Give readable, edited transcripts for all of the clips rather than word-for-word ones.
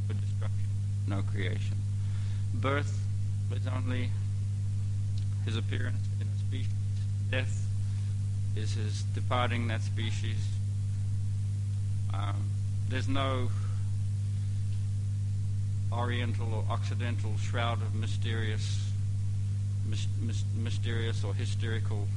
but destruction, no creation. Birth is only his appearance in a species. Death is his departing that species. There's no oriental or occidental shroud of mysterious or hysterical,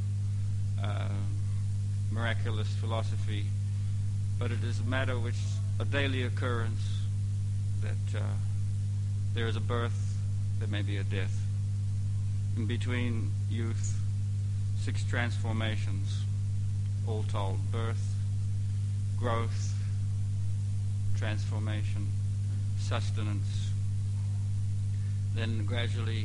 miraculous philosophy, but it is a matter which is a daily occurrence, that there is a birth, there may be a death. In between youth, 6 transformations, all told: birth, growth, transformation, sustenance, then gradually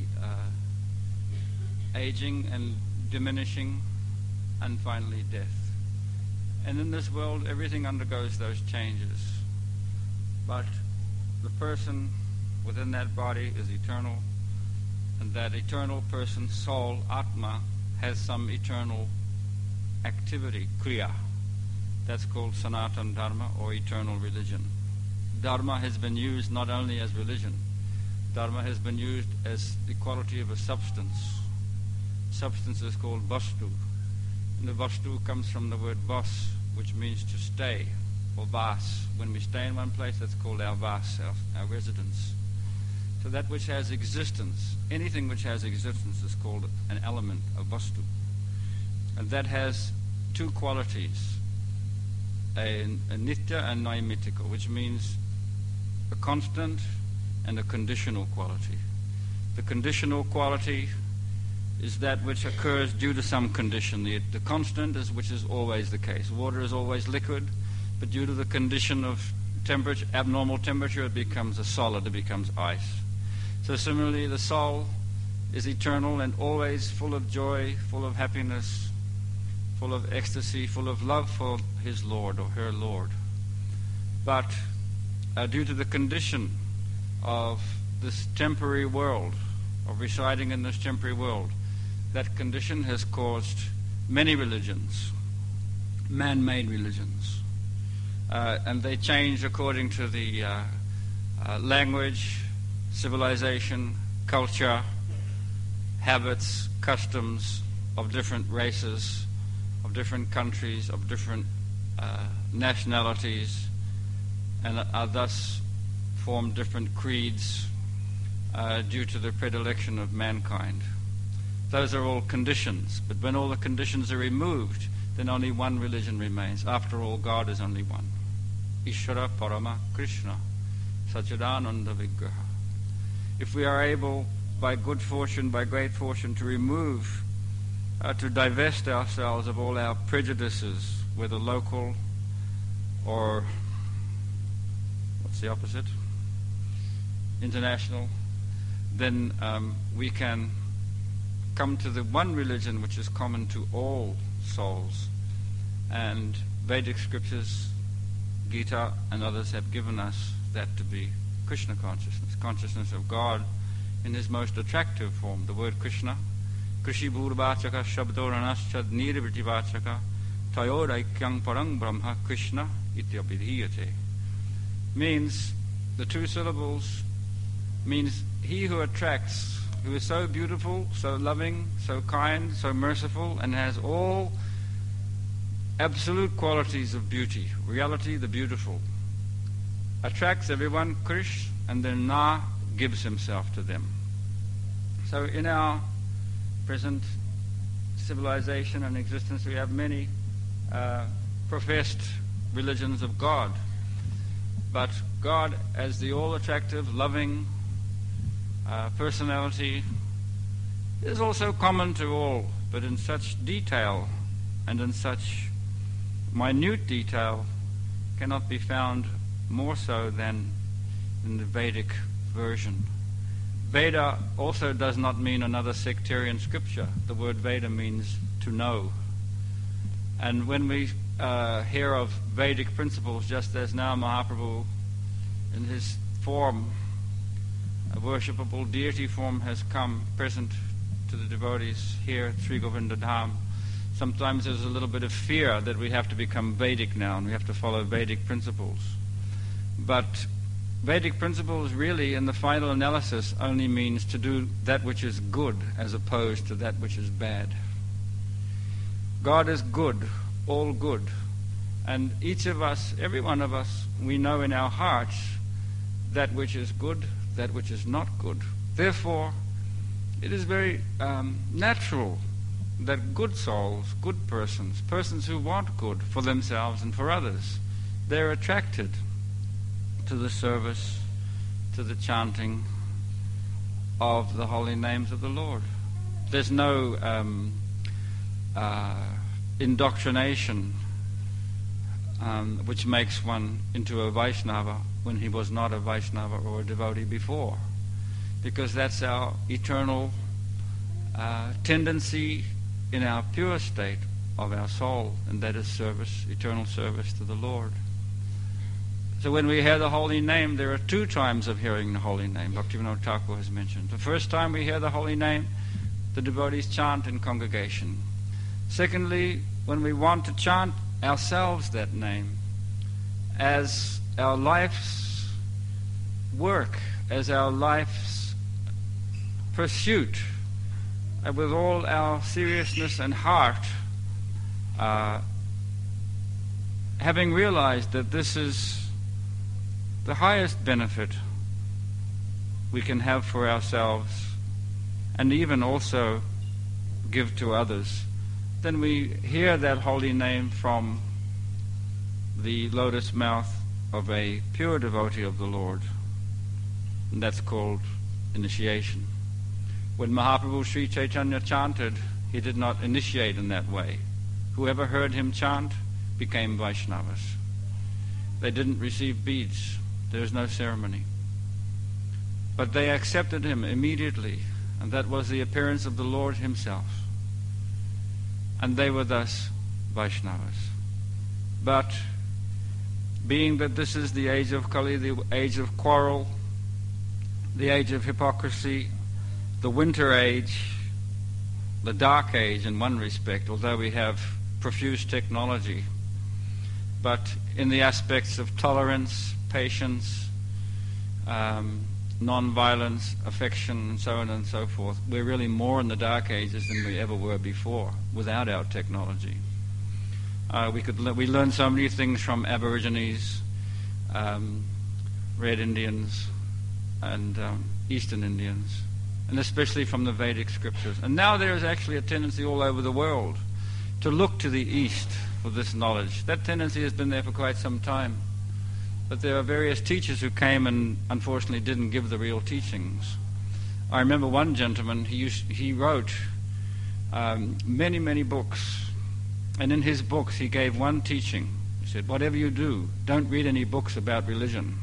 aging and diminishing, and finally death. And in this world, everything undergoes those changes. But the person within that body is eternal, and that eternal person's soul, Atma, has some eternal activity, Kriya. That's called Sanatana Dharma, or eternal religion. Dharma has been used not only as religion. Dharma has been used as the quality of a substance. Substance is called vastu. And the vastu comes from the word vas, which means to stay, or vas. When we stay in one place, that's called our vas, our residence. So that which has existence, anything which has existence is called an element, a vastu. And that has 2 qualities, a nitya and naimittika, which means a constant and a conditional quality. The conditional quality is that which occurs due to some condition. The constant is which is always the case. Water is always liquid, but due to the condition of temperature, abnormal temperature, it becomes a solid, it becomes ice. So similarly, the soul is eternal and always full of joy, full of happiness, full of ecstasy, full of love for his Lord or her Lord. But due to the condition of this temporary world, of residing in this temporary world, that condition has caused many religions, man-made religions. And they change according to the language, civilization, culture, habits, customs of different races, of different countries, of different nationalities, and are thus form different creeds due to the predilection of mankind. Those are all conditions, but when all the conditions are removed, then only one religion remains. After all, God is only one. Ishvara Parama Krishna, Satchidananda Vigraha. If we are able, by good fortune, by great fortune, to remove, to divest ourselves of all our prejudices, whether local or, what's the opposite? International, then we can come to the one religion which is common to all souls. And Vedic scriptures, Gita and others have given us that to be Krishna consciousness, consciousness of God in his most attractive form. The word Krishna, Krishi Bhurvachaka Shabdoranaschad Nirvitivachaka Tayoraikyang Parang Brahma Krishna Ityabhidhiyate, means, the 2 syllables means he who attracts, who is so beautiful, so loving, so kind, so merciful, and has all absolute qualities of beauty, reality, the beautiful, attracts everyone, Krish, and then Na gives himself to them. So in our present civilization and existence, we have many professed religions of God. But God, as the all-attractive, loving personality, is also common to all, but in such detail and in such minute detail cannot be found more so than in the Vedic version. Veda also does not mean another sectarian scripture. The word Veda means to know. And when we hear of Vedic principles, just as now Mahaprabhu, in his form, a worshipable deity form, has come present to the devotees here at Sri Govinda Dham, sometimes there's a little bit of fear that we have to become Vedic now and we have to follow Vedic principles. But Vedic principles really, in the final analysis, only means to do that which is good as opposed to that which is bad. God is good, all good. And each of us, every one of us, we know in our hearts that which is good, that which is not good. Therefore, it is very natural that good souls, good persons, persons who want good for themselves and for others, they're attracted to the service, to the chanting of the holy names of the Lord. There's no indoctrination which makes one into a Vaishnava when he was not a Vaishnava or a devotee before, because that's our eternal tendency in our pure state of our soul, and that is service, eternal service to the Lord. So when we hear the holy name, there are two times of hearing the holy name, Bhaktivinoda Thakur has mentioned. The first time we hear the holy name, the devotees chant in congregation. Secondly, when we want to chant ourselves that name as our life's work, as our life's pursuit, and with all our seriousness and heart, having realized that this is the highest benefit we can have for ourselves and even also give to others, then we hear that holy name from the lotus mouth of a pure devotee of the Lord. And that's called initiation. When Mahaprabhu Sri Chaitanya chanted, he did not initiate in that way. Whoever heard him chant became Vaishnavas. They didn't receive beads. There was no ceremony. But they accepted him immediately, and that was the appearance of the Lord himself. And they were thus Vaishnavas. But being that this is the age of Kali, the age of quarrel, the age of hypocrisy, the winter age, the dark age in one respect, although we have profuse technology, but in the aspects of tolerance, patience, non-violence, affection, and so on and so forth, we're really more in the dark ages than we ever were before without our technology. We learned so many things from Aborigines, Red Indians, and Eastern Indians, and especially from the Vedic scriptures. And now there is actually a tendency all over the world to look to the East for this knowledge. That tendency has been there for quite some time. But there are various teachers who came and unfortunately didn't give the real teachings. I remember one gentleman, he wrote many, many books. And in his books he gave one teaching. He said, whatever you do, don't read any books about religion.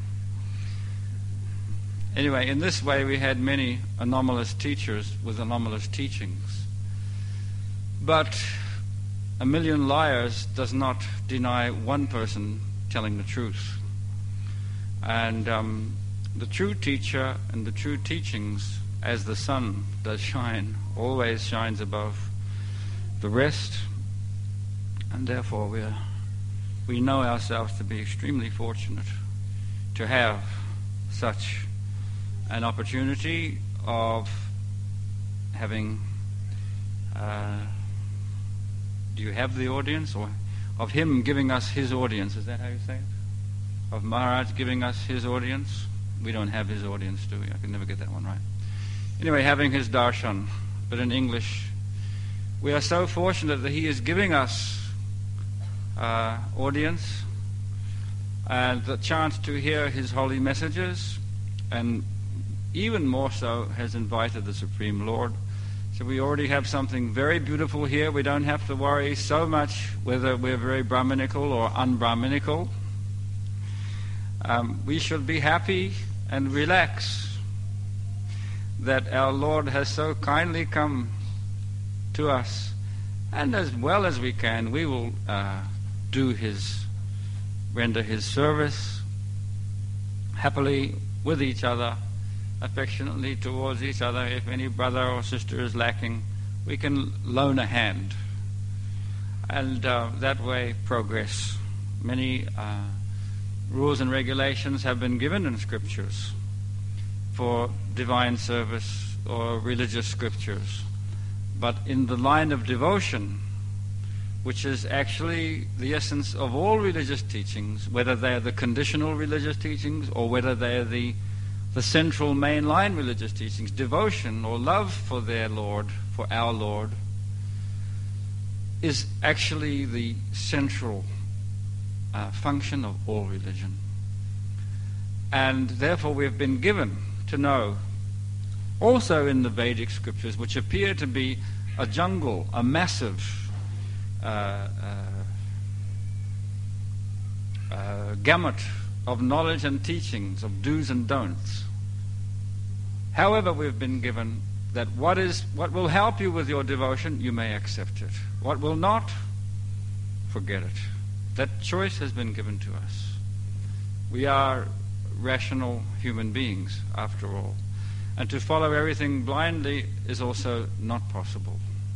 Anyway, in this way we had many anomalous teachers with anomalous teachings. But a million liars does not deny one person telling the truth. And the true teacher and the true teachings, as the sun does shine, always shines above the rest. And therefore we know ourselves to be extremely fortunate to have such an opportunity of having, do you have the audience? Or of him giving us his audience, is that how you say it? Of Maharaj giving us his audience. We don't have his audience, do we? I can never get that one right. Anyway, having his darshan, but in English. We are so fortunate that he is giving us audience and the chance to hear his holy messages, and even more so has invited the Supreme Lord. So we already have something very beautiful here. We don't have to worry so much whether we're very Brahminical or un-Brahminical. We should be happy and relax that our Lord has so kindly come to us, and as well as we can, we will render his service happily with each other, affectionately towards each other. If any brother or sister is lacking, we can loan a hand, and that way progress. Many rules and regulations have been given in scriptures for divine service or religious scriptures. But in the line of devotion, which is actually the essence of all religious teachings, whether they are the conditional religious teachings or whether they are the central mainline religious teachings, devotion or love for their Lord, for our Lord, is actually the central function of all religion. And therefore we have been given to know, also in the Vedic scriptures, which appear to be a jungle, a massive gamut of knowledge and teachings, of do's and don'ts. However, we've been given that what will help you with your devotion, you may accept it. What will not, forget it. That choice has been given to us. We are rational human beings, after all. And to follow everything blindly is also not possible.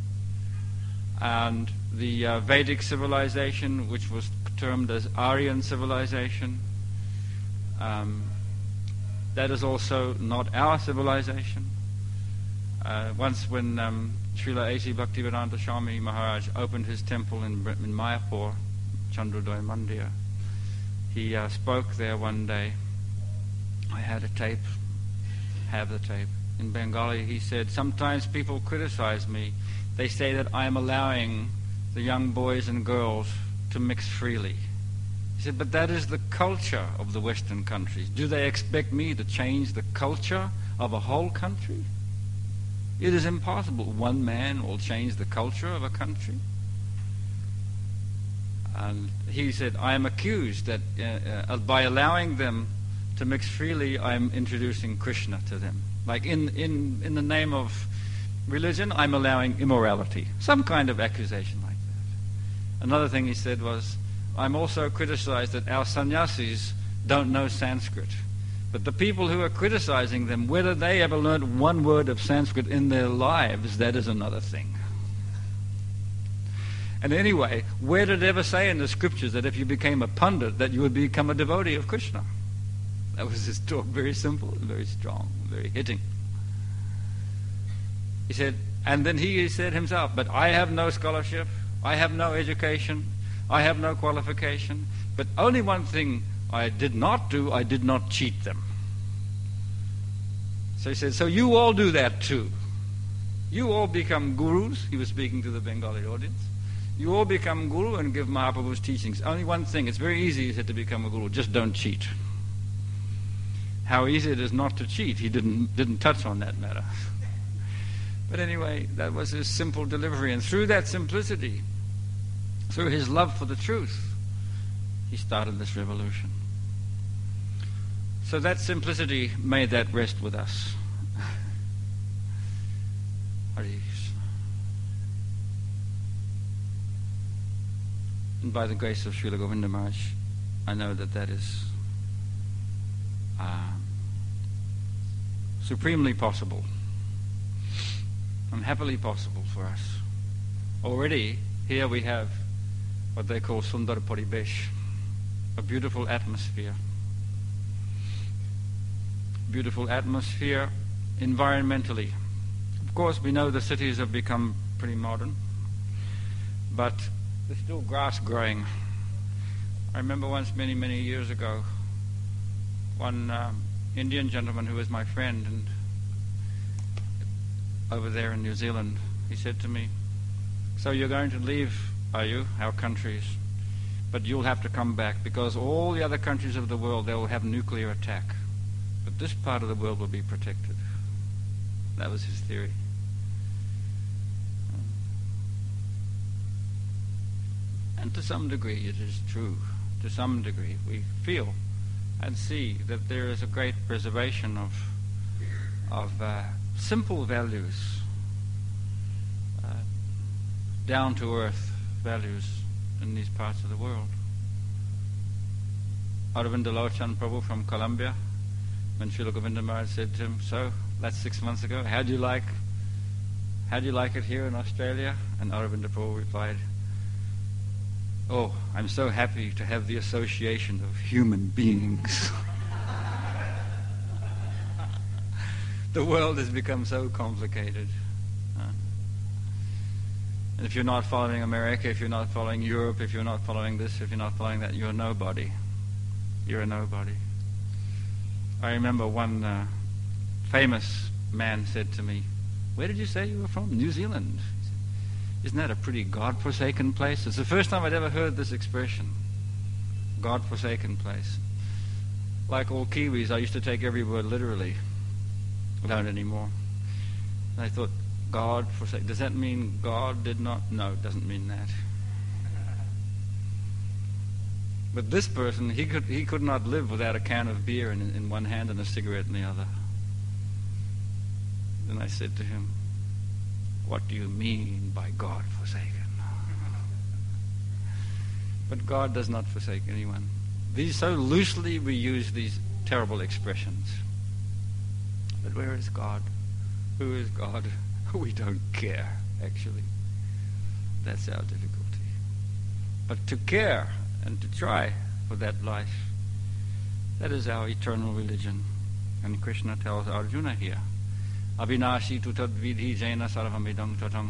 And the Vedic civilization, which was termed as Aryan civilization, that is also not our civilization. Once when Srila A.C. Bhaktivedanta Swami Maharaj opened his temple in Mayapur, Chandrodaya Mandir, he spoke there one day. I had a tape, have the tape. In Bengali he said, sometimes people criticize me. They say that I am allowing the young boys and girls to mix freely. He said, but that is the culture of the Western countries. Do they expect me to change the culture of a whole country? It is impossible. One man will change the culture of a country. And he said, I am accused that by allowing them to mix freely, I am introducing Krishna to them. Like in the name of religion, I'm allowing immorality. Some kind of accusation like that. Another thing he said was, I'm also criticized that our sannyasis don't know Sanskrit. But the people who are criticizing them, whether they ever learned one word of Sanskrit in their lives, that is another thing. And anyway, where did it ever say in the scriptures that if you became a pundit that you would become a devotee of Krishna? That was his talk, very simple, very strong, very hitting. He said, and then he said himself, but I have no scholarship, I have no education, I have no qualification, but only one thing I did not do, I did not cheat them. So he said, so you all do that too. You all become gurus. He was speaking to the Bengali audience. You all become guru and give Mahaprabhu's teachings. Only one thing, it's very easy, he said, to become a guru. Just don't cheat. How easy it is not to cheat. He didn't touch on that matter. But anyway, that was his simple delivery. And through that simplicity, through his love for the truth, he started this revolution. So that simplicity made that rest with us. And by the grace of Srila Govinda Maharaj, I know that is supremely possible and happily possible for us. Already, here we have what they call Sundar Paribesh, a beautiful atmosphere. Beautiful atmosphere environmentally. Of course, we know the cities have become pretty modern, but there's still grass growing. I remember once, many, many years ago, one Indian gentleman who was my friend and over there in New Zealand, he said to me, so you're going to leave, are you, our countries? But you'll have to come back because all the other countries of the world, they will have nuclear attack. But this part of the world will be protected. That was his theory. And to some degree it is true. To some degree we feel and see that there is a great preservation of simple values, down-to-earth values in these parts of the world. Aravinda Lochan Prabhu from Colombia, when Srila Govinda Maharaj said to him, so that's 6 months ago, how do you like it here in Australia? And Aravinda Prabhu replied, Oh, I'm so happy to have the association of human beings. The world has become so complicated. And if you're not following America, if you're not following Europe, if you're not following this, if you're not following that, you're nobody. You're a nobody. I remember one famous man said to me, "Where did you say you were from?" "New Zealand." He said, "Isn't that a pretty God-forsaken place?" It's the first time I'd ever heard this expression, God-forsaken place. Like all Kiwis, I used to take every word literally. I don't anymore. And I thought, God forsaken. Does that mean God did not? No, it doesn't mean that. But this person, he could not live without a can of beer in one hand and a cigarette in the other. Then I said to him, "What do you mean by God forsaken?" But God does not forsake anyone. So loosely we use these terrible expressions. But where is God? Who is God? We don't care, actually. That's our difficulty. But to care and to try for that life, that is our eternal religion. And Krishna tells Arjuna here, Abhinashi tu tad vidhi jaina sarvamidam tatang.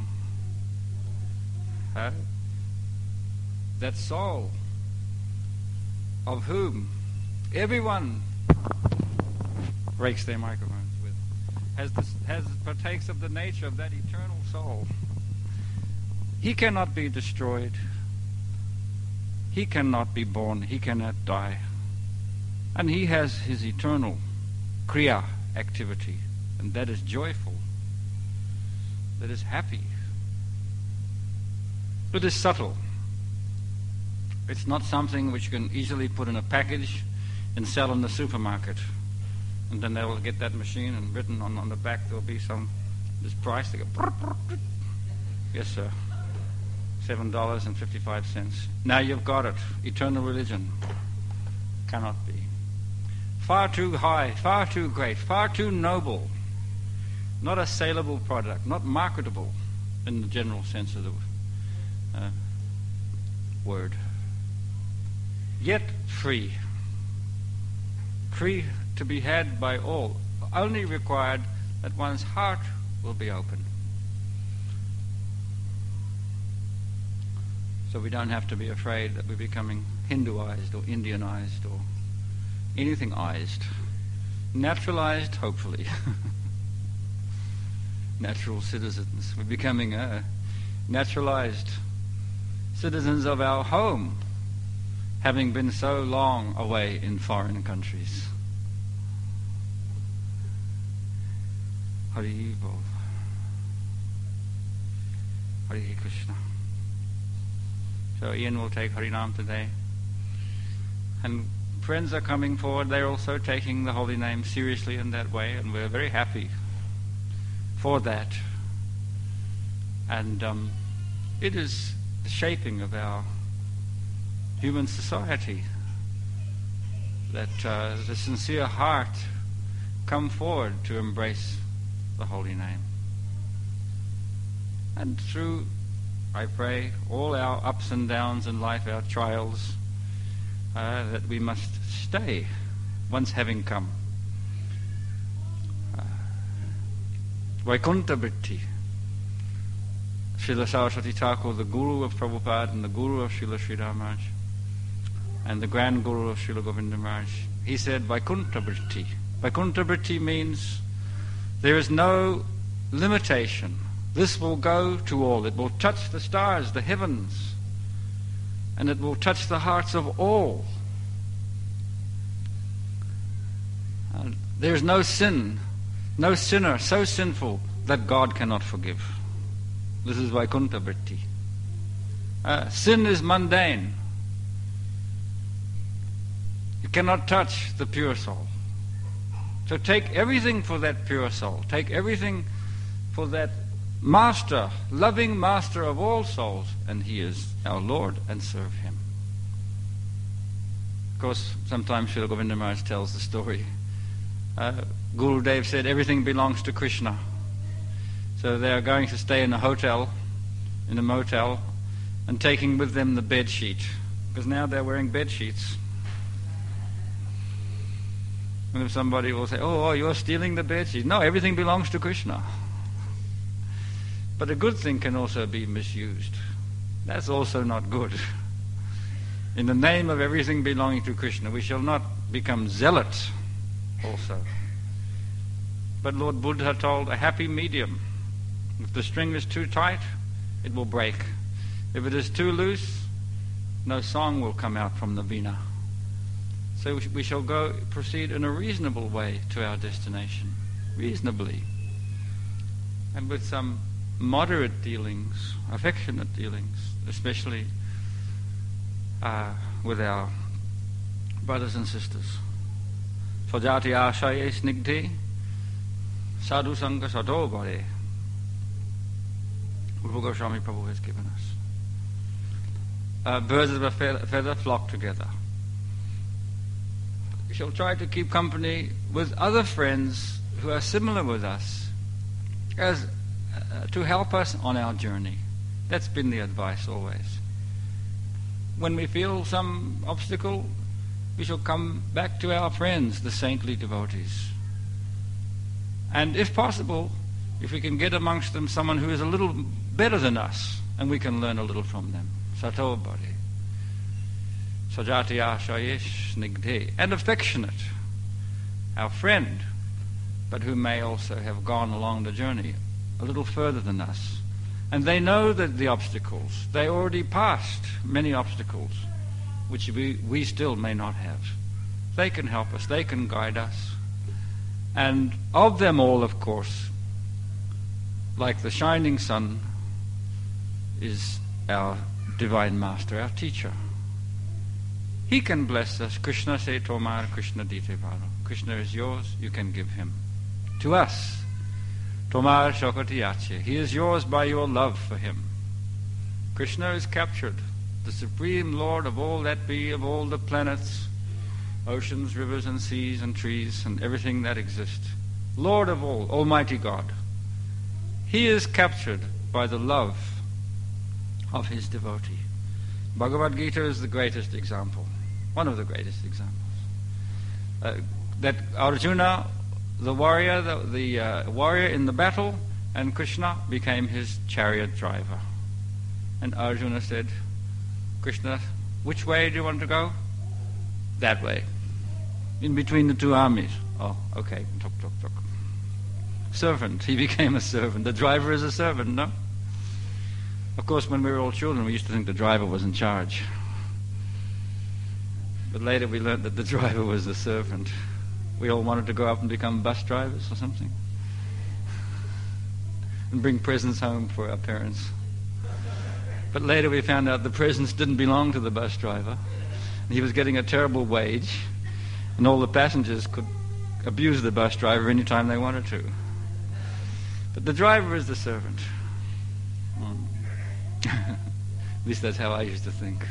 That soul of whom everyone breaks their microphones with, partakes of the nature of that eternal soul. He cannot be destroyed. He cannot be born. He cannot die. And he has his eternal kriya activity, and that is joyful. That is happy. It is subtle. It's not something which you can easily put in a package and sell in the supermarket. And then they will get that machine, and written on the back there will be this price. They go, yes, sir, $7.55. Now you've got it. Eternal religion cannot be. Far too high, far too great, far too noble. Not a saleable product, not marketable in the general sense of the word. Yet free. Free to be had by all. Only required that one's heart will be open. So we don't have to be afraid that we're becoming Hinduized or Indianized or anything-ized. Naturalized, hopefully. Natural citizens. We're becoming naturalized citizens of our home, having been so long away in foreign countries. Hari Bol. Hare Krishna. So Ian will take Harinam today. And friends are coming forward. They're also taking the holy name seriously in that way, and we're very happy for that. And it is the shaping of our human society that the sincere heart come forward to embrace the holy name. And through, I pray, all our ups and downs in life, our trials, that we must stay once having come. Vaikuntha Vritti. Srila Saraswati Thakur, the Guru of Prabhupada and the Guru of Srila Sridhar Maharaj, and the Grand Guru of Srila Govinda Maharaj, he said Vaikuntha Vritti. Vaikuntha Vritti means there is no limitation. This will go to all. It will touch the stars, the heavens, and it will touch the hearts of all. There is no sin, no sinner so sinful that God cannot forgive. This is Vaikuntha Vritti. Sin is mundane. You cannot touch the pure soul. So take everything for that pure soul. Take everything for that master, loving master of all souls, and he is our Lord, and serve him. Of course, sometimes Srila Govinda Maharaj tells the story. Gurudev said everything belongs to Krishna. So they are going to stay in a hotel, in a motel, and taking with them the bed sheet, because now they're wearing bed sheets. And if somebody will say, oh, you're stealing the bed sheet. No, everything belongs to Krishna. But a good thing can also be misused. That's also not good. In the name of everything belonging to Krishna, we shall not become zealots also. But Lord Buddha told a happy medium. If the string is too tight, it will break. If it is too loose, no song will come out from the veena. So we shall proceed in a reasonable way to our destination, reasonably, and with some moderate dealings, affectionate dealings, especially with our brothers and sisters. Svajati ashaye snigdhe sadhu sangha sato bhare. Rupa Goswami Prabhu has given us. Birds of a feather flock together. We shall try to keep company with other friends who are similar with us, as to help us on our journey. That's been the advice always. When we feel some obstacle, we shall come back to our friends, the saintly devotees. And if possible, if we can get amongst them someone who is a little better than us, and we can learn a little from them. Sato bhare. Sajati ashayesh snigdhe. And affectionate. Our friend, but who may also have gone along the journey a little further than us. And they know that the obstacles, they already passed many obstacles, which we still may not have. They can help us, they can guide us. And of them all, of course, like the shining sun, is our divine master, our teacher. He can bless us. Krishna se tomar, Krishna dite varo. Krishna is yours, you can give him. To us, tomar shokati ache. He is yours by your love for him. Krishna is captured, the supreme Lord of all that be, of all the planets, oceans, rivers and seas and trees and everything that exists. Lord of all, Almighty God. He is captured by the love of his devotee. Bhagavad Gita is the greatest example, one of the greatest examples. That Arjuna, the warrior, the warrior in the battle, and Krishna became his chariot driver. And Arjuna said, Krishna, which way do you want to go? That way. In between the two armies. Oh, okay. Tuk, tuk, tuk. Servant. He became a servant. The driver is a servant, no? Of course, when we were all children, we used to think the driver was in charge. But later we learned that the driver was the servant. We all wanted to go up and become bus drivers or something. And bring presents home for our parents. But later we found out the presents didn't belong to the bus driver. He was getting a terrible wage, and all the passengers could abuse the bus driver any time they wanted to. But the driver is the servant. At least that's how I used to think.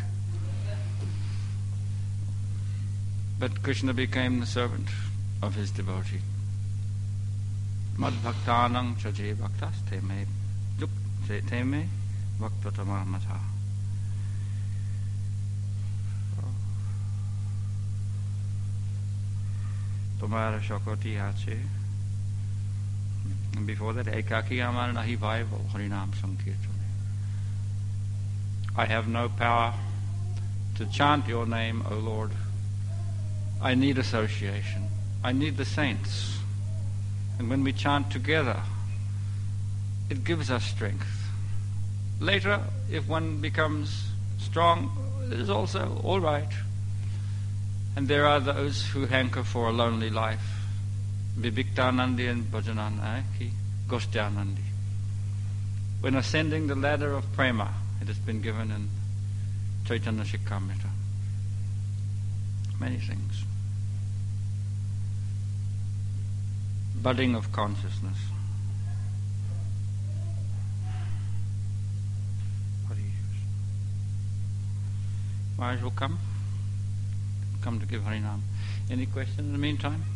But Krishna became the servant of his devotee. Mad bhaktanang chaje bhaktas teme dup teme bhaktatama matha. Tomara shakoti ache. And before that, ekaki amar nahi vaival harinam sankirtan. I have no power to chant your name, O Lord. I need association. I need the saints. And when we chant together, it gives us strength. Later, if one becomes strong, it is also all right. And there are those who hanker for a lonely life. Vibhiktanandi and Bhajananaki, Gostyanandi. When ascending the ladder of prema, it has been given in Chaitanya Shikshamrita. Many things. Budding of consciousness. What do you use? Maharaj will come to give Harinam. Any questions in the meantime?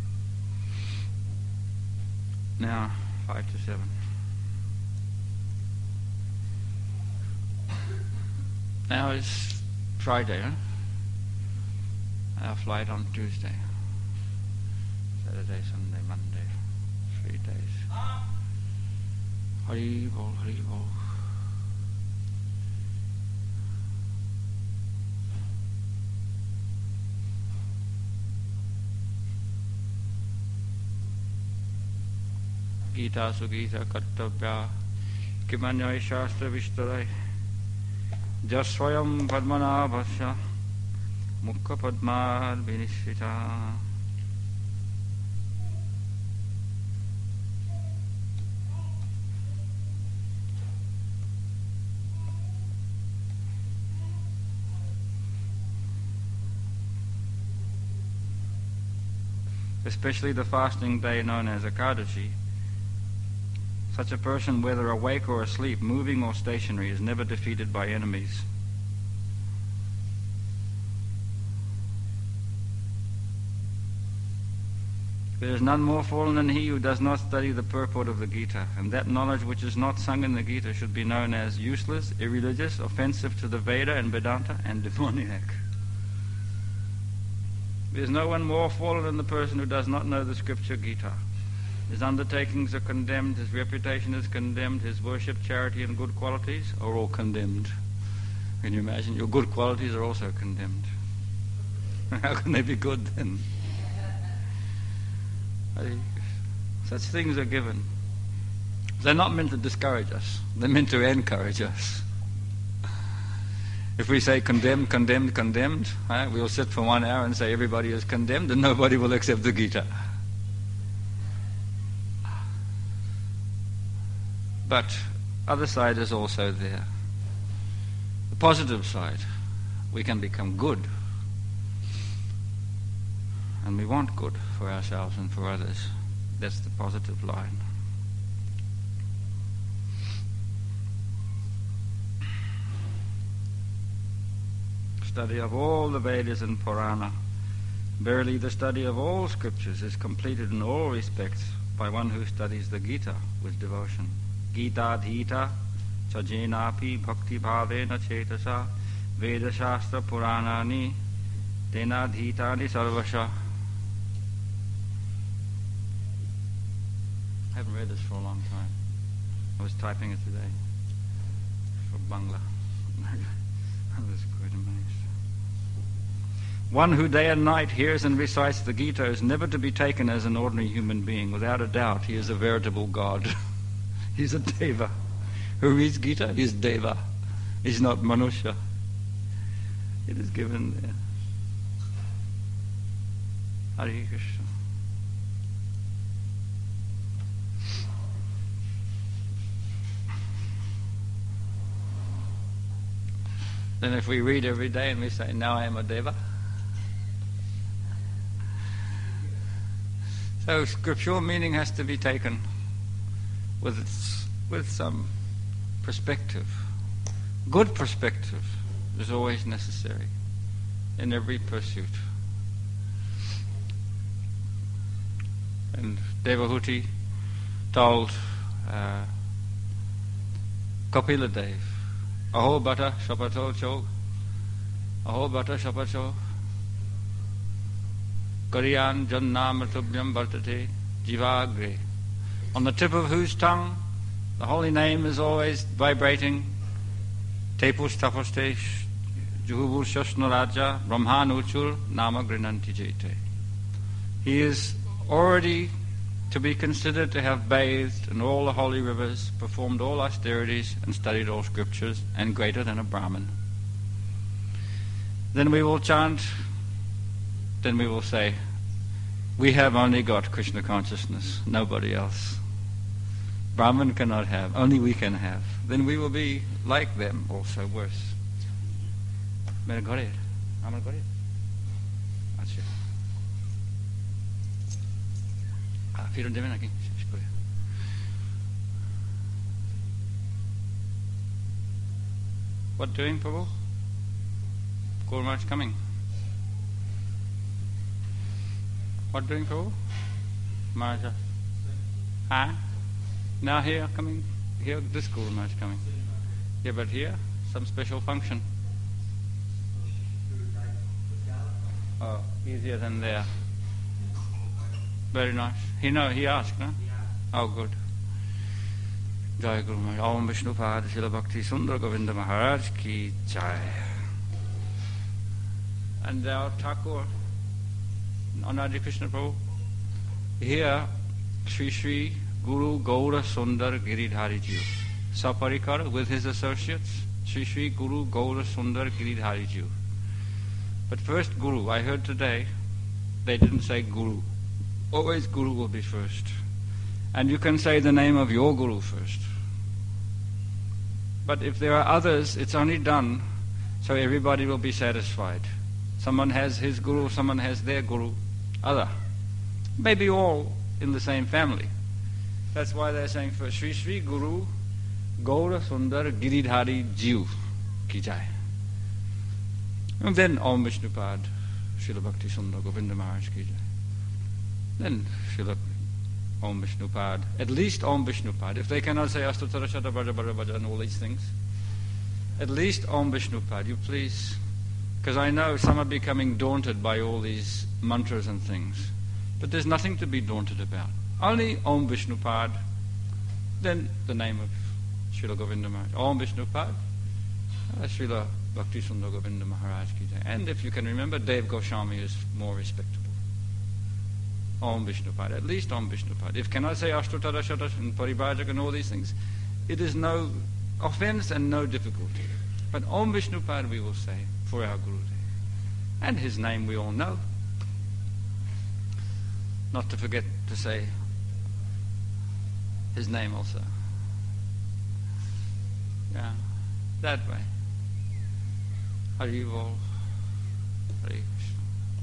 Now, 5 to 7. Now it's Friday, huh? Our flight on Tuesday. Saturday, Sunday, Monday. 3 days. Hari Bol, Hari Bol. Gita Sugita Kartabhya Kimanyai Shastra Vishtarai Jaswayam Padmanabhasya Mukha Padmad Vinishita. Especially the fasting day known as Ekadashi, such a person, whether awake or asleep, moving or stationary, is never defeated by enemies. There is none more fallen than he who does not study the purport of the Gita, and that knowledge which is not sung in the Gita should be known as useless, irreligious, offensive to the Veda and Vedanta, and demoniac. There is no one more fallen than the person who does not know the scripture Gita. His undertakings are condemned, his reputation is condemned, his worship, charity, and good qualities are all condemned. Can you imagine? Your good qualities are also condemned. How can they be good then? Such things are given. They're not meant to discourage us. They're meant to encourage us. If we say condemned, condemned, condemned, we'll sit for 1 hour and say everybody is condemned and nobody will accept the Gita. But other side is also there. The positive side, we can become good. And we want good for ourselves and for others. That's the positive line. Study of all the Vedas and Purana. Verily the study of all scriptures is completed in all respects by one who studies the Gita with devotion. Gita dhita chajenapi bhakti bhavena chetasa Veda shastra puranani tena dhitani sarvasha. I haven't read this for a long time. I was typing it today for Bangla. I was quite amazed. One who day and night hears and recites the Gita is never to be taken as an ordinary human being. Without a doubt, he is a veritable god. He's a Deva. Who reads Gita? He's Deva. He's not Manusya. It is given there. Hare Krishna. Then if we read every day and we say, now I am a Deva. So scriptural meaning has to be taken with some perspective. Good perspective is always necessary in every pursuit. And Devahuti told Kapila Dev, Aho bata shapato chog, Aho bata shapato, Karyan jannam tubhyam vartate jivagre. On the tip of whose tongue the holy name is always vibrating. Tepus tapaste juhubul shasnaraja brahmanuchul nama grinanti jete. He is already to be considered to have bathed in all the holy rivers, performed all austerities, and studied all scriptures, and greater than a Brahmin. Then we will chant, then we will say, we have only got Krishna consciousness, nobody else. Brahman cannot have, only we can have. Then we will be like them, also worse. What doing, Prabhu? Guru Maharaj coming. What doing, Prabhu? Maharaja. Now here coming. Here, this Guru Maharaj coming. Yeah, but here, some special function. easier than there. Very nice. He asked, no? Oh, good. Jai Guru Maharaj. Om Vishnupad Srila Bhakti Sundar Govinda Maharaj ki Jai. And thou, Thakur, Anandi Krishna Prabhu, here, Sri Sri Guru Gaura Sundar Giridhari Ji, Saparikar with his associates, Sri Sri Guru Gaura Sundar Giridhari Ji. But first Guru, I heard today, they didn't say Guru. Always Guru will be first. And you can say the name of your Guru first. But if there are others, it's only done so everybody will be satisfied. Someone has his Guru, someone has their Guru, other. Maybe all in the same family. That's why they're saying first, Sri Sri Guru Gaura Sundar Giridhari Jiv ki Jai. And then Om Vishnupad Srila Bhakti Sundar Govinda Maharaj ki Jai. Then Srila Om Vishnupad, at least Om Vishnupad. If they cannot say Astutara Shata Bhaja Bhaja Bhaja and all these things, at least Om Vishnupad, you please. Because I know some are becoming daunted by all these mantras and things. But there's nothing to be daunted about. Only Om Vishnupad, then the name of Srila Govinda Maharaj. Om Vishnupad, Srila Bhakti Sundar Govinda Maharaj ki Jai. And if you can remember, Dev Goswami is more respectable. Om Vishnupad, at least Om Vishnupad. If cannot say Ashtutara Shatash and Paribhajak and all these things, it is no offense and no difficulty. But Om Vishnupad we will say for our Gurudev. And his name we all know. Not to forget to say his name also. Yeah, that way. Hari Bol, Hare Krishna.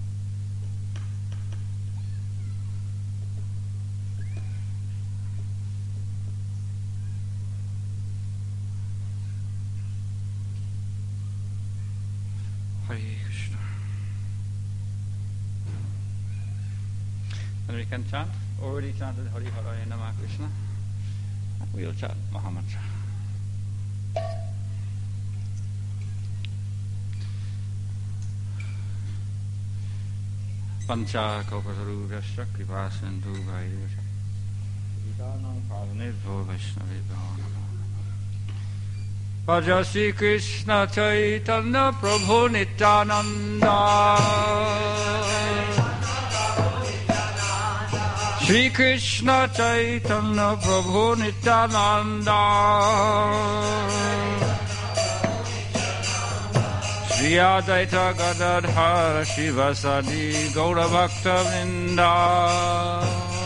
Hare Krishna. And we can chant. Already chanted Hari Haraya Namah Krishna. We'll chant Mahamantra. Pancha Kaupatarubhyasya Kripa Sindhu Bhairasya Vidanam Pavanirbho Vaishnavibho Namo Bhaja Sri Krishna Chaitanya Prabhu Nityananda Sri Krishna Chaitanya Prabhu Nityananda Sri Advaita Gadadhara Shivasadi Gaura Bhakta Vrinda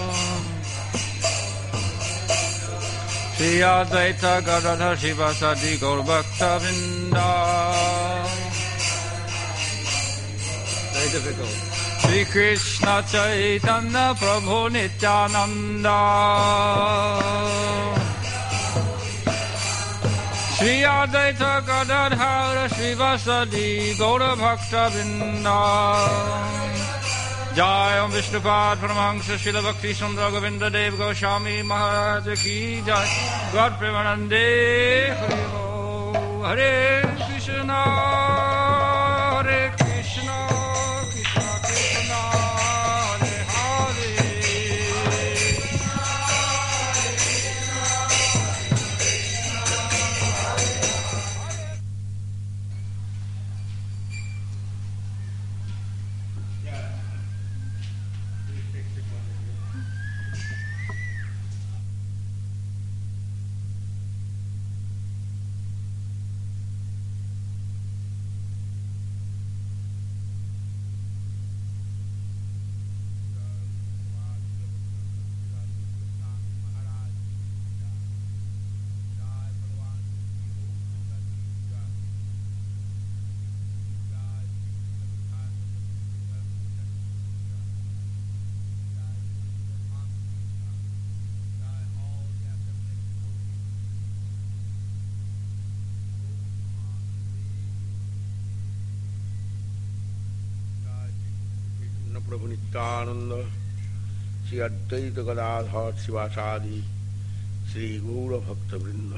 Sri Advaita Gadadhara Shivasadi Gaura Bhakta Vrinda. Very difficult. Sri Krishna Chaitanya Prabhu Nityananda Sri Advaita Gadadhara Srivasadi Gaura Bhakta Vrinda. Jai Om Vishnupad Paramahansa Srila Bhakti Sundar Govinda Dev Goswami Maharaj ki Jai. God Premanande Hari Bol. Hare Krishna Hare Krishna Krishna Krishna Hare Hare. Prabhu Nityananda, Sri Advaita Gadadhara Srivasadi, Sri Gaura Bhakta Vrinda.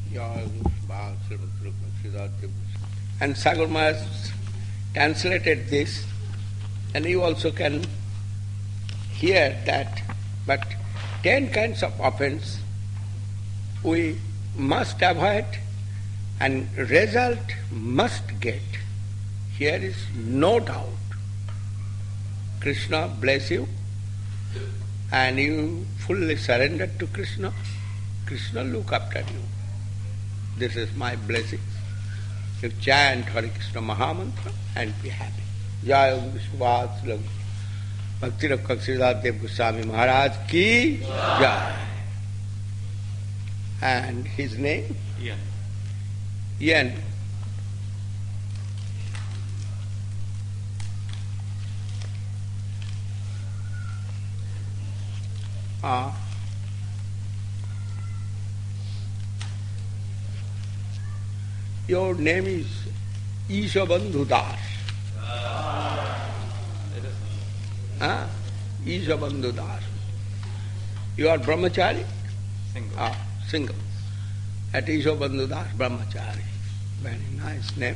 And Sagar Maharaj translated this, and you also can hear that. But 10 kinds of offense we must avoid and result must get. Here is no doubt. Krishna bless you, and you fully surrender to Krishna. Krishna look after you. This is my blessing. You chant Hare Krishna Mahamantra and be happy. Jai Om Vishwat Bhakti Rakshak Dev Goswami Maharaj ki Jai. And his name? Ian. Your name is Ishabandhu Das. Ishabandhu Das. You are brahmachari? Single. Single. At Ishabandhu Das, brahmachari. Very nice name.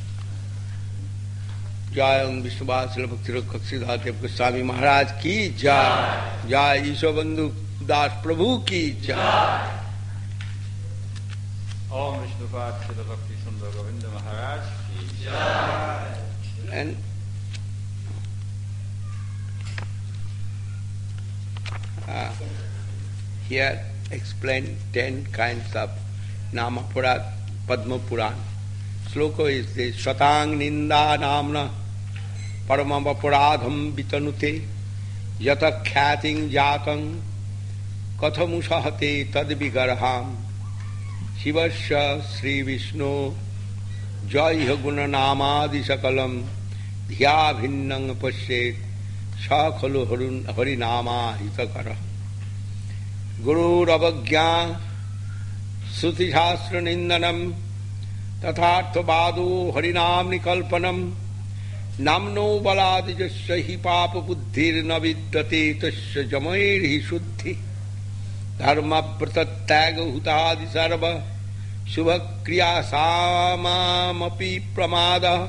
Jai Om Vishwasila Bhakti Rakshak Siddharth Dev Goswami Maharaj ki Jai. Jai Ishabandhu Das Prabhu ki Jai. Om Vishnupat Srila Bhakti Sundar Govinda Maharaj ki Jai. And here explain 10 kinds of Nama Purat, Padma Puran. Sloka is this: Shatang Ninda Namna Paramava Puradham Vitanute Yata Khating Jatang Kathamusahate Tad Vigarham Shivasya Sri Vishnu Jaya Guna Namadi Sakalam Dhya Bhinnang Pashet Shakhalu Harinama Hitakara Guru Rabagya Suti Shastra Nindanam Tathartha Badu Harinam Nikalpanam Namno Baladijasya Hi Papa Buddhir Naviddate Tasya Jamair Hi Shuddhi Dharma Pratattaga Hutadi Sarva Shubha Kriya Samamapi Pramada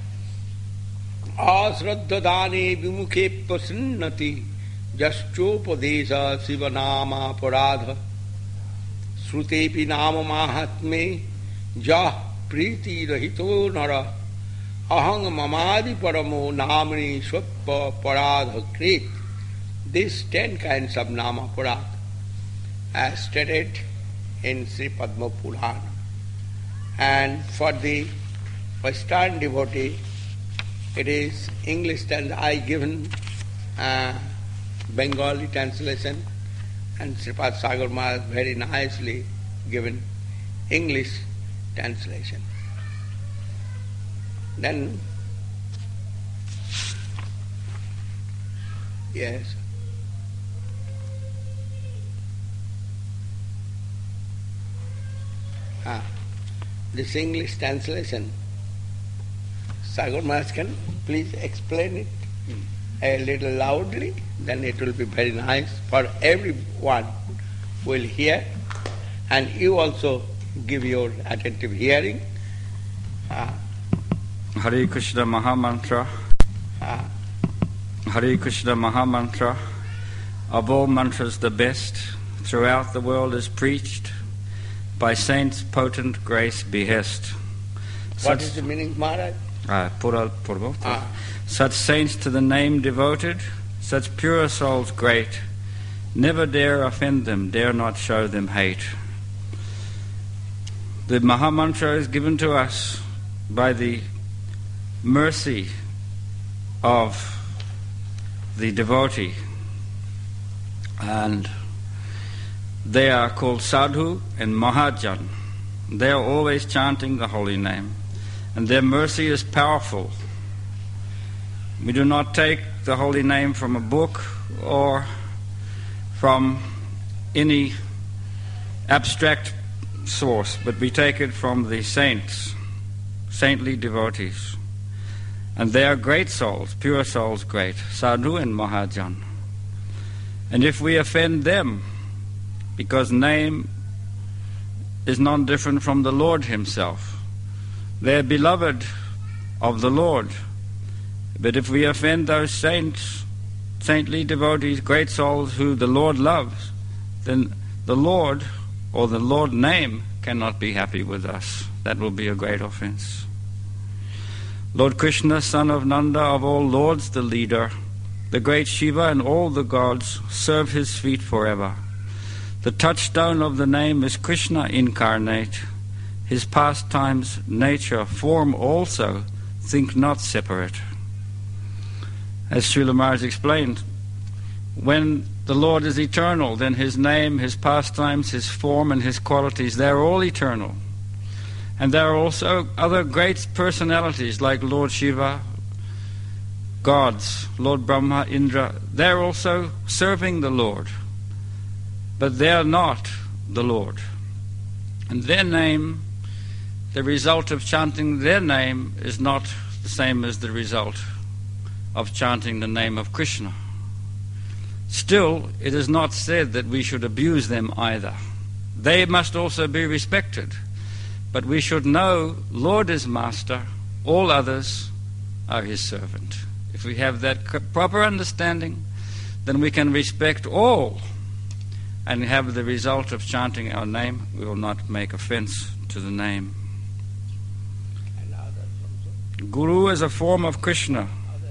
Asraddha Dane Vimukhe Prasinnati Jaschopadesa Sivanama Paradha Srutepi Nama Mahatme Jah Priti Rahito Nara Ahang Mamadi Paramo Namani Swappa Paradha Krit. These 10 kinds of Nama Paradha as stated in Sri Padma Purana. And for the Western devotee, it is English and I given Bengali translation, and Sripad Sagar Maharaj very nicely given English translation. Then, yes. This English translation, Sagar Maharaj can please explain it a little loudly, then it will be very nice for everyone who will hear, and you also give your attentive hearing. Hare Krishna Mahamantra. Hare Krishna Mahamantra, of all mantras the best, throughout the world is preached by saints' potent grace behest. What is the meaning, Maharaj? Such saints to the name devoted, such pure souls great, never dare offend them, dare not show them hate. The Mahamantra is given to us by the mercy of the devotee, and they are called Sadhu and Mahajan. They are always chanting the holy name, and their mercy is powerful. We do not take the holy name from a book or from any abstract source, but we take it from the saints, saintly devotees. And they are great souls, pure souls great, Sadhu and Mahajan. And if we offend them, because name is none different from the Lord himself. They are beloved of the Lord. But if we offend those saintly devotees, great souls who the Lord loves, then the Lord, or the Lord name, cannot be happy with us. That will be a great offense. Lord Krishna, son of Nanda, of all lords the leader, the great Shiva and all the gods serve his feet forever. The touchstone of the name is Krishna incarnate. His pastimes, nature, form also think not separate. As Srila Maharaj explained, when the Lord is eternal, then his name, his pastimes, his form and his qualities, they're all eternal. And there are also other great personalities like Lord Shiva, gods, Lord Brahma, Indra. They're also serving the Lord, but they're not the Lord. And their name, the result of chanting their name, is not the same as the result of chanting the name of Krishna. Still, it is not said that we should abuse them either. They must also be respected. But we should know Lord is master, all others are his servant. If we have that proper understanding, then we can respect all and have the result of chanting our name. We will not make offense to the name. Guru is a form of Krishna.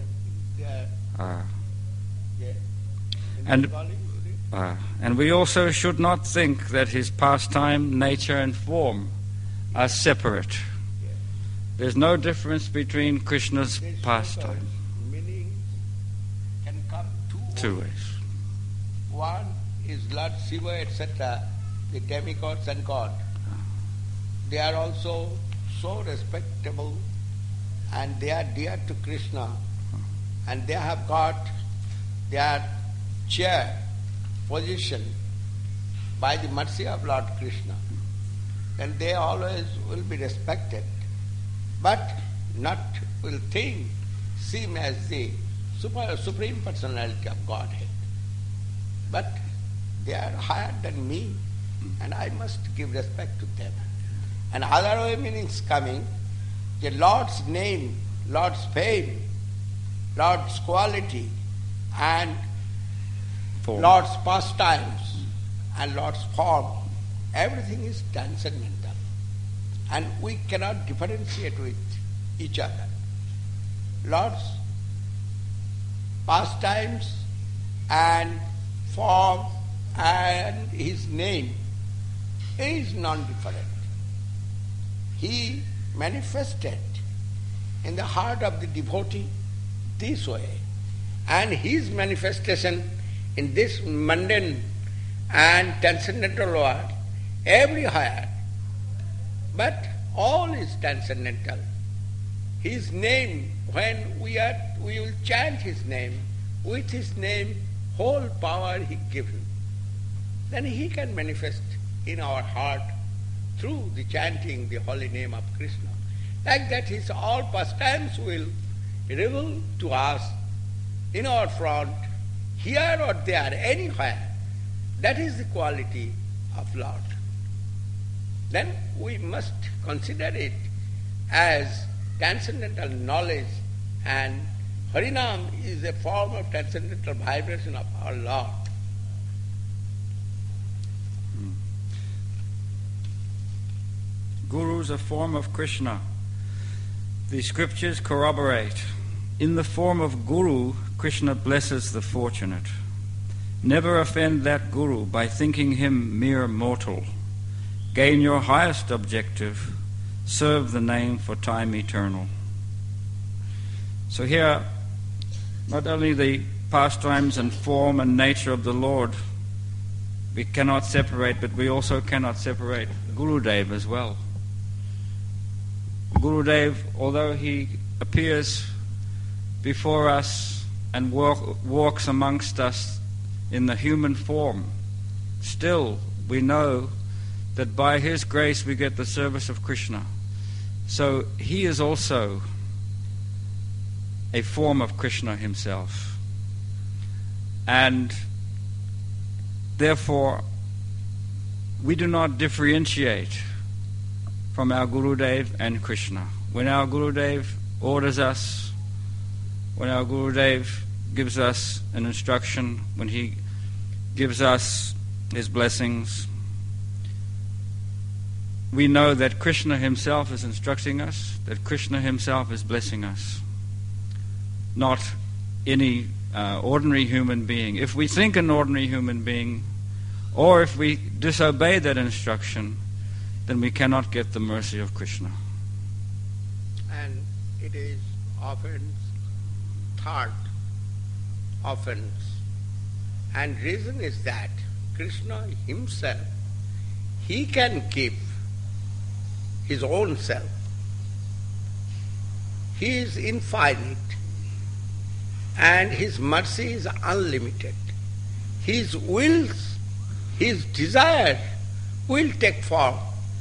And we also should not think that his pastime, nature and form are separate. There's no difference between Krishna's pastime. Meaning can come Two ways. One is Lord Shiva, etc., the demigods and God. They are also so respectable and they are dear to Krishna, and they have got their chair position by the mercy of Lord Krishna. And they always will be respected, but not will seem as the supreme personality of Godhead. But they are higher than me, and I must give respect to them. And other way meanings coming, the Lord's name, Lord's fame, Lord's quality, and Form. Lord's pastimes, and Lord's form, everything is transcendental. And we cannot differentiate with each other. Lord's pastimes and form and his name is non-different. He manifested in the heart of the devotee this way, and his manifestation in this mundane and transcendental world everywhere, but all is transcendental. His name, when we will chant his name, with his name whole power he given, then he can manifest in our heart through the chanting the holy name of Krishna. Like that his all pastimes will reveal to us in our front, here or there, anywhere. That is the quality of Lord. Then we must consider it as transcendental knowledge, and Harinam is a form of transcendental vibration of our Lord. Guru is a form of Krishna. The scriptures corroborate. In the form of Guru, Krishna blesses the fortunate. Never offend that Guru by thinking him mere mortal. Gain your highest objective. Serve the name for time eternal. So here, not only the pastimes and form and nature of the Lord we cannot separate, but we also cannot separate Gurudev as well. Gurudev, although he appears before us and walks amongst us in the human form, still we know that by his grace we get the service of Krishna. So he is also a form of Krishna himself. And therefore, we do not differentiate from our Gurudev and Krishna. When our Gurudev orders us, when our Gurudev gives us an instruction, when he gives us his blessings, we know that Krishna himself is instructing us, that Krishna himself is blessing us, not any ordinary human being. If we think an ordinary human being, or if we disobey that instruction, then we cannot get the mercy of Krishna. And it is often third offense. And reason is that Krishna himself, he can give his own self. He is infinite and his mercy is unlimited. His wills, his desire will take form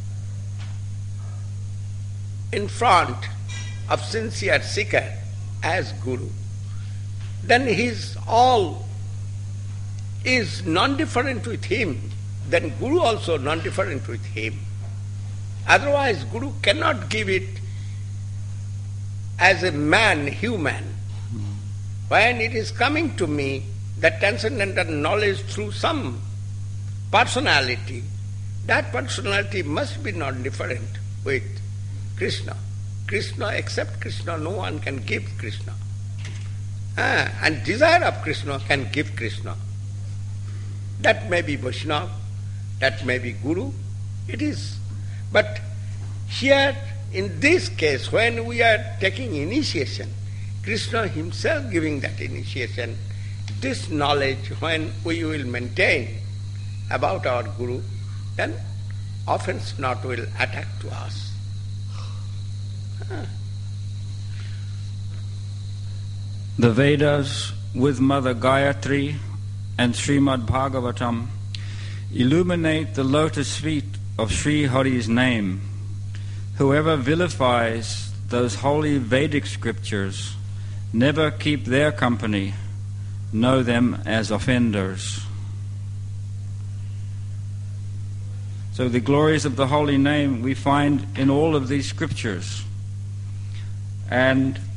in front of sincere seeker as Guru. Then his all is non-different with him, then Guru also non-different with him. Otherwise Guru cannot give it as a man, human. When it is coming to me, that transcendental knowledge through some personality, that personality must be non-different with Krishna. Krishna, except Krishna, no one can give Krishna. And desire of Krishna can give Krishna. That may be Vaishnava, that may be Guru, it is. But here, in this case, when we are taking initiation, Krishna himself giving that initiation, this knowledge, when we will maintain about our Guru, then offense not will attack to us. The Vedas with Mother Gayatri and Srimad Bhagavatam illuminate the lotus feet of Sri Hari's name. Whoever vilifies those holy Vedic scriptures, never keep their company, know them as offenders. So the glories of the holy name we find in all of these scriptures. And